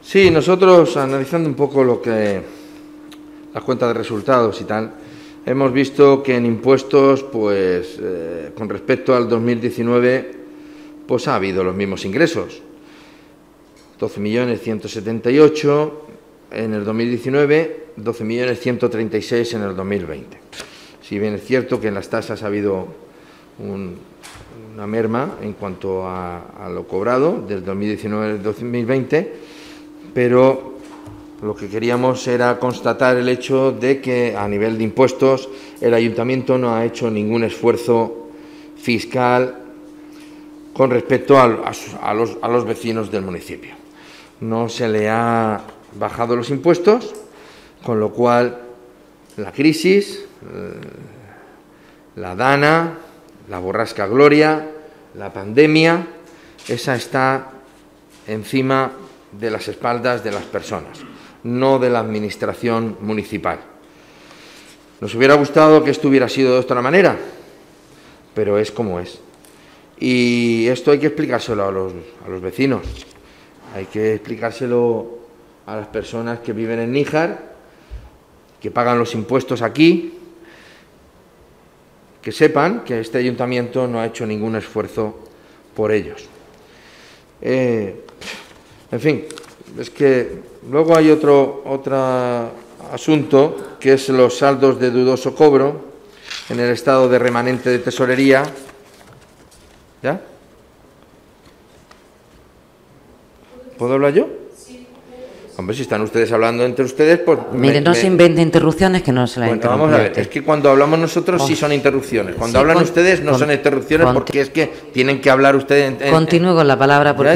Sí, nosotros analizando un poco lo que las cuentas de resultados y tal, hemos visto que en impuestos, pues con respecto al 2019, pues ha habido los mismos ingresos. 12.178.000 en el 2019, 12.136.000 en el 2020. Si bien es cierto que en las tasas ha habido una merma en cuanto a lo cobrado del 2019 al 2020, pero lo que queríamos era constatar el hecho de que a nivel de impuestos el Ayuntamiento no ha hecho ningún esfuerzo fiscal con respecto a los vecinos del municipio. No se le ha bajado los impuestos, con lo cual la crisis, la dana, la borrasca Gloria, la pandemia, esa está encima de las espaldas de las personas, no de la administración municipal. Nos hubiera gustado que esto hubiera sido de otra manera, pero es como es. Y esto hay que explicárselo a los vecinos, hay que explicárselo a las personas que viven en Níjar, que pagan los impuestos aquí, que sepan que este ayuntamiento no ha hecho ningún esfuerzo por ellos. En fin, es que luego hay otro asunto, que es los saldos de dudoso cobro en el estado de remanente de tesorería. ¿Ya? ¿Puedo hablar yo? Hombre, si están ustedes hablando entre ustedes, pues... Mire, no se invente interrupciones que no se la interrumpen. Vamos a ver, es que cuando hablamos nosotros sí son interrupciones. Cuando hablan ustedes no son interrupciones porque es que tienen que hablar ustedes... Continúe con la palabra porque